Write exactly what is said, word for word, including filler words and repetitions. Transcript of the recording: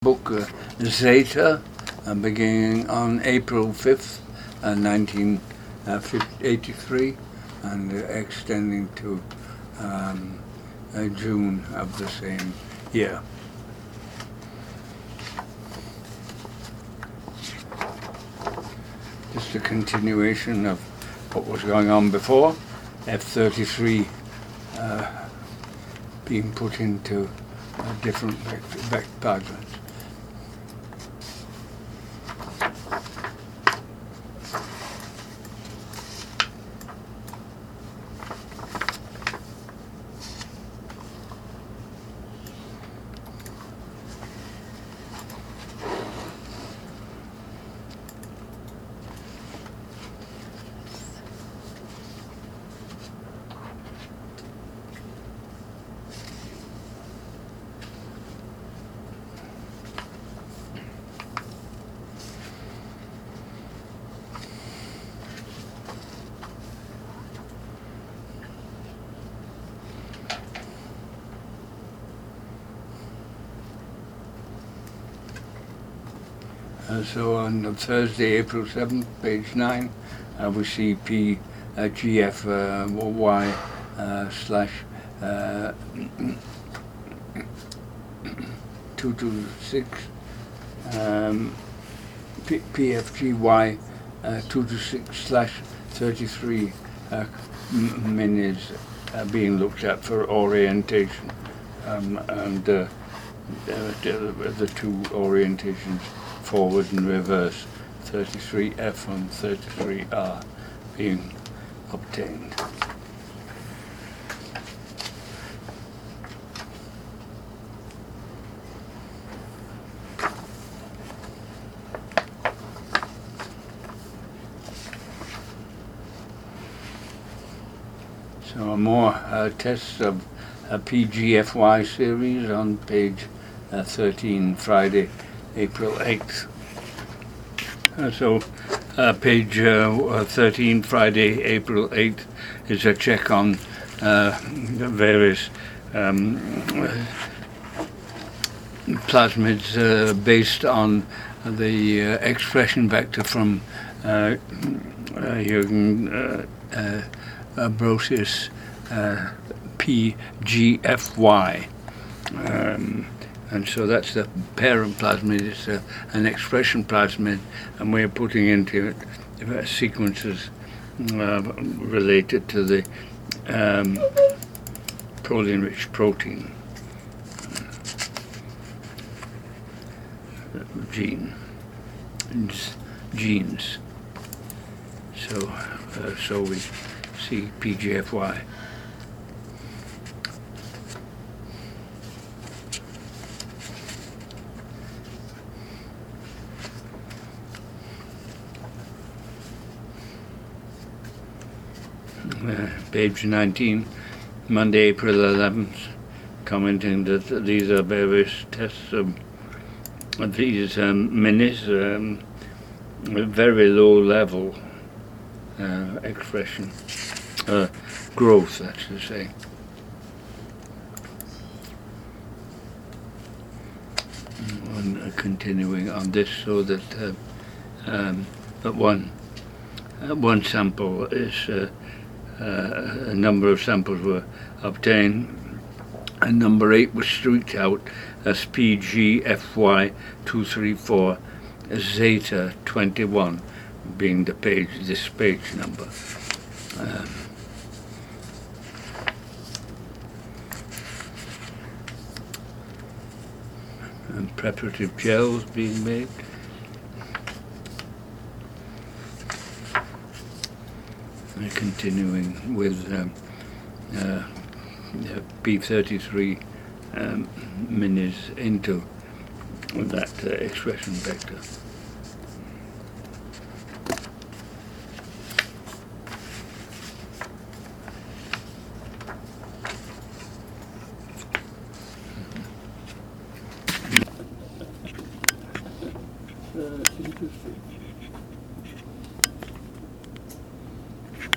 book uh, Zeta, uh, beginning on April fifth, uh, nineteen eighty-three, and uh, extending to um, uh, June of the same year. Just a continuation of what was going on before, F thirty-three uh, being put into uh, different vector pipelines. Uh, so on Thursday, April seventh, page nine, uh, we see P uh, G F uh, Y uh, slash uh, two two six, um, P PFGY uh, two two six slash thirty-three uh, minis uh, being looked at for orientation, um, and uh, the, the two orientations, forward and reverse, thirty-three F and thirty-three R being obtained. So more uh, tests of a P G F Y series on page uh, thirteen, Friday, April eighth. Uh, so uh, page uh, thirteen, Friday, April eighth is a check on uh, the various um, plasmids uh, based on the uh, expression vector from uh, uh, Jürgen uh, uh, Ambrosius uh, P G F Y. Um, And so that's the parent plasmid, it's a, an expression plasmid, and we're putting into it uh, sequences uh, related to the um, proline-rich protein uh, gene, genes. So, uh, so we see P G F Y. Uh, page nineteen, Monday, April eleventh, commenting that these are various tests of, of these um, minis, um, very low level uh, expression, uh, growth, that's to say. And uh, continuing on this, so that uh, um, but one uh, one sample is. Uh, Uh, a number of samples were obtained, and number eight was streaked out as P G F Y two three four Zeta twenty-one, being the page, this page number. Um, and preparative gels being made. Continuing with um, uh, P thirty-three um, minis into that uh, expression vector.